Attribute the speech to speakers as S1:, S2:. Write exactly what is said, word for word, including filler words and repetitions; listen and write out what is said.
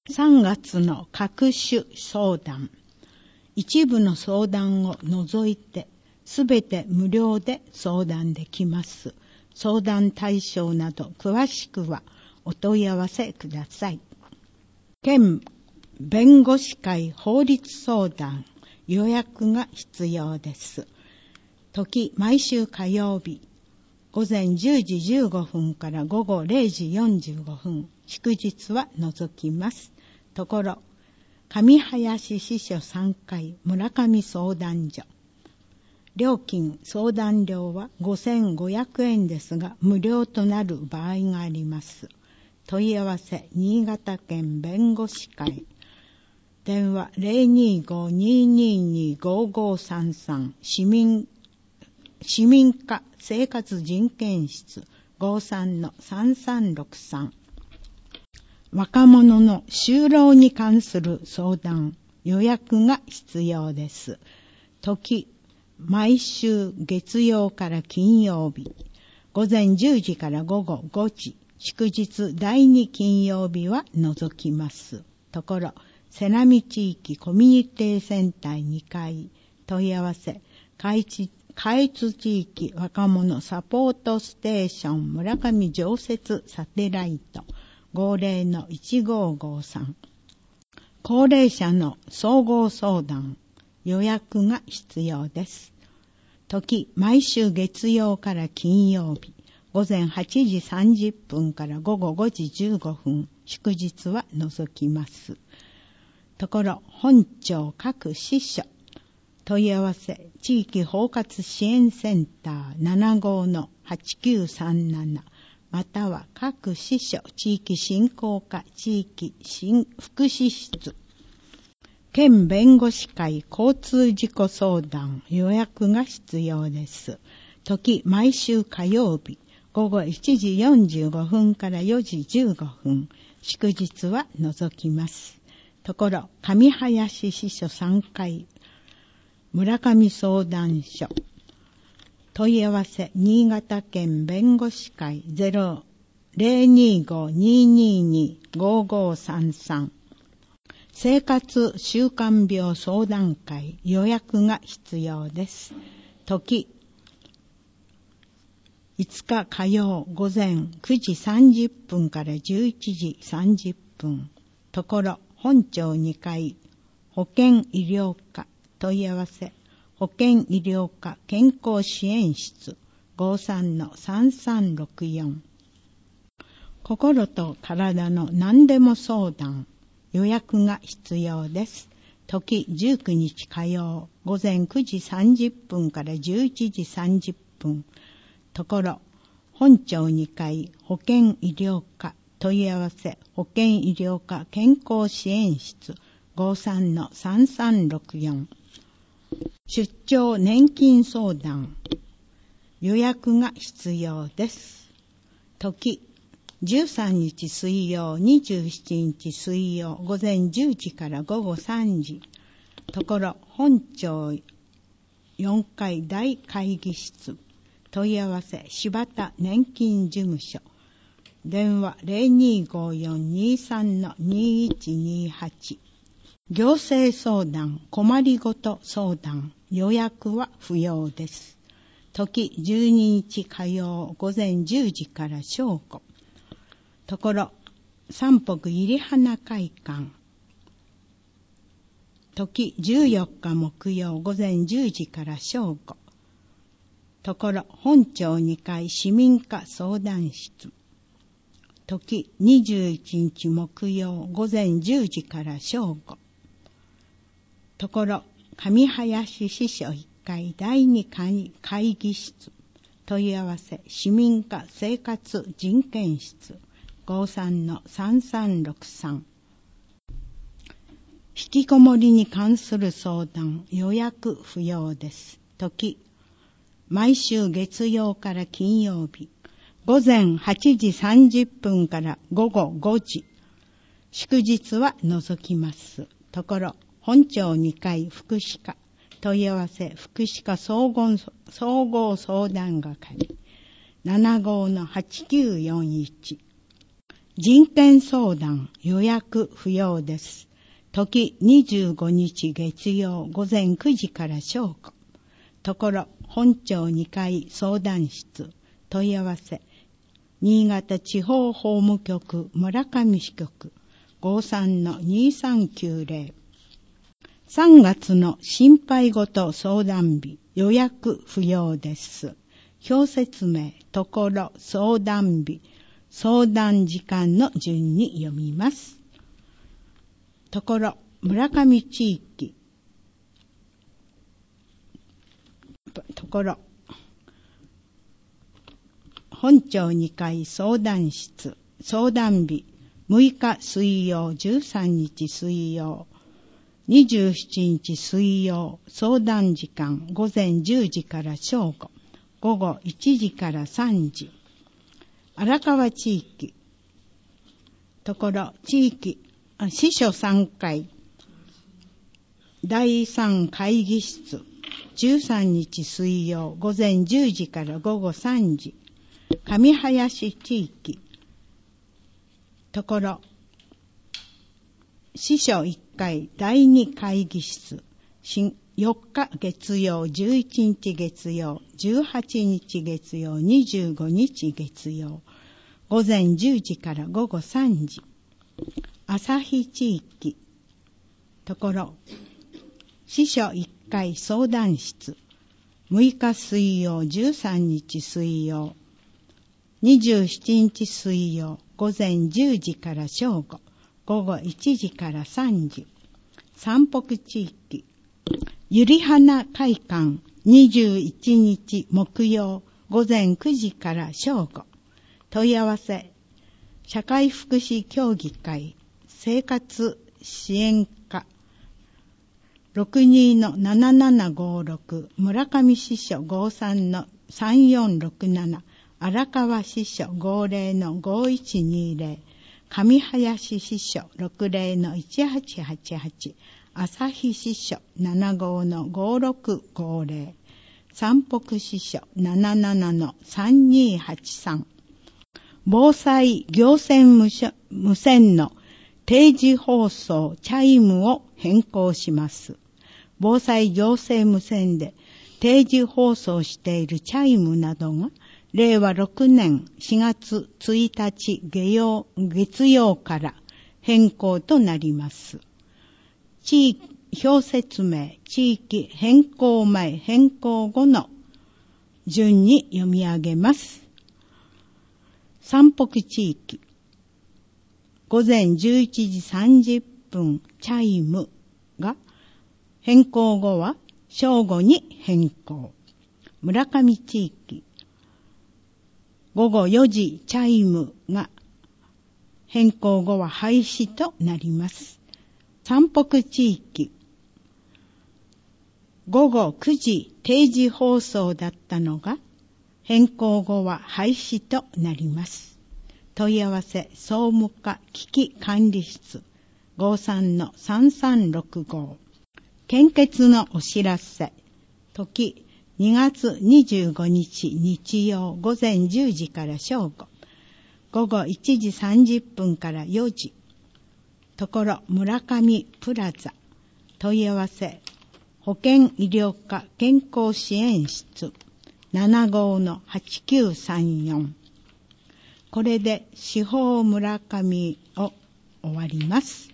S1: さんがつの各種相談。一部の相談を除いて、すべて無料で相談できます。相談対象など詳しくはお問い合わせください。県弁護士会法律相談予約が必要です。時毎週火曜日午前じゅうじじゅうごふんから午後れいじよんじゅうごふん、祝日は除きます。ところ上林支所さんかい村上相談所。料金相談料はごせんごひゃくえんですが無料となる場合があります。問い合わせ新潟県弁護士会。電話 ゼロにーごーにーにーにーごーごーさんさん 市民市民課生活人権室 ごさんのさんさんろくさん。若者の就労に関する相談予約が必要です。時毎週月曜から金曜日午前じゅうじから午後ごじ、祝日だいに金曜日は除きます。ところ瀬波地域コミュニティセンターにかい。問い合わせ下越下越地域若者サポートステーション村上常設サテライト ごぜろのいちごーごーさん。高齢者の総合相談予約が必要です。時毎週月曜から金曜日午前はちじさんじゅっぷんから午後ごじじゅうごふん、祝日は除きます。ところ本庁各支所。問い合わせ地域包括支援センター ななごーのはちきゅうさんなな または各支所地域振興課地域福祉室。県弁護士会交通事故相談予約が必要です。時毎週火曜日午後いちじよんじゅうごふんからよじじゅうごふん、祝日は除きます。ところ上林支所さんかい村上相談所。問い合わせ新潟県弁護士会 ゼロにーごーにーにーにーごーごーさんさん。生活習慣病相談会予約が必要です。時いつか火曜午前くじさんじゅっぷんからじゅういちじさんじゅっぷん。ところ本庁にかい保健医療課。問い合わせ保健医療課健康支援室 ごさんのさんさんろくよん。心と体の何でも相談予約が必要です。時じゅうくにち火曜午前くじさんじゅっぷんからじゅういちじさんじゅっぷん。ところ本庁にかい保健医療課。問い合わせ保健医療課健康支援室 ごさんのさんさんろくよん。出張年金相談予約が必要です。時じゅうさんにち水曜にじゅうしちにち水曜午前じゅうじから午後さんじ。ところ本庁よんかい大会議室。問い合わせ柴田年金事務所。電話 ゼロにーごーよんにーさんのにーいちにーはち。行政相談困りごと相談予約は不要です。時じゅうににち火曜午前じゅうじから正午。ところ三北入花会館。時じゅうよっか木曜午前じゅうじから正午。ところ本庁にかい市民課相談室。時にじゅういちにち木曜午前じゅうじから正午。ところ上林支所いっかいだいに会議室。問い合わせ市民課生活人権室 ごさんのさんさんろくさん。引きこもりに関する相談予約不要です。時毎週月曜から金曜日午前はちじさんじゅっぷんから午後ごじ、祝日は除きます。ところ本庁にかい福祉課。問い合わせ福祉課総合、総合相談係 ななごーのはちきゅうよんいち。 人権相談予約不要です。時にじゅうごにち月曜午前くじから正午。ところ本庁にかい相談室問い合わせ新潟地方法務局村上支局 ごさんのにさんきゅうゼロ。さんがつの心配事相談日予約不要です。表説明ところ相談日相談時間の順に読みます。ところ村上地域ところ本庁にかい相談室相談日むいか水曜じゅうさんにち水曜にじゅうしちにち水曜相談時間午前じゅうじから正午午後いちじからさんじ荒川地域ところ地域支所さんかいだいさん会議室じゅうさんにち水曜午前じゅうじから午後さんじ上林地域ところ支所いっかいだいに会議室よっか月曜じゅういちにち月曜じゅうはちにち月曜にじゅうごにち月曜午前じゅうじから午後さんじ旭地域ところ支所いっかい相談室むいか水曜じゅうさんにち水曜にじゅうしちにち水曜午前じゅうじから正午午後いちじからさんじ山北地域ゆりはな会館にじゅういちにち木曜午前くじから正午問い合わせ社会福祉協議会生活支援課 ろくにのななななごろく 村上支所 ごさんのさんよんろくなな 荒川支所 ごゼロのごいちにゼロ上林支所 ろくゼロのいちはちはちはち 旭支所 ななごのごろくごゼロ 山北支所 ななななのさんにはちさん防災行政無線の定時放送チャイムを変更します。防災行政無線で定時放送しているチャイムなどがれいわろくねんしがつついたち月曜、月曜から変更となります。地域表説明、地域変更前、変更後の順に読み上げます。山北地域午前じゅういちじさんじゅっぷんチャイムが変更後は正午に変更。村上地域ごごよじチャイムが変更後は廃止となります。山北地域ごごくじ定時放送だったのが変更後は廃止となります。問い合わせ総務課危機管理室 ごさんのさんさんろくご 献血のお知らせ時にがつにじゅうごにち日曜午前じゅうじから正午午後いちじさんじゅっぷんからよじところ村上プラザ問い合わせ保健医療課健康支援室 ななごのはちきゅうさんよん これで司法村上を終わります。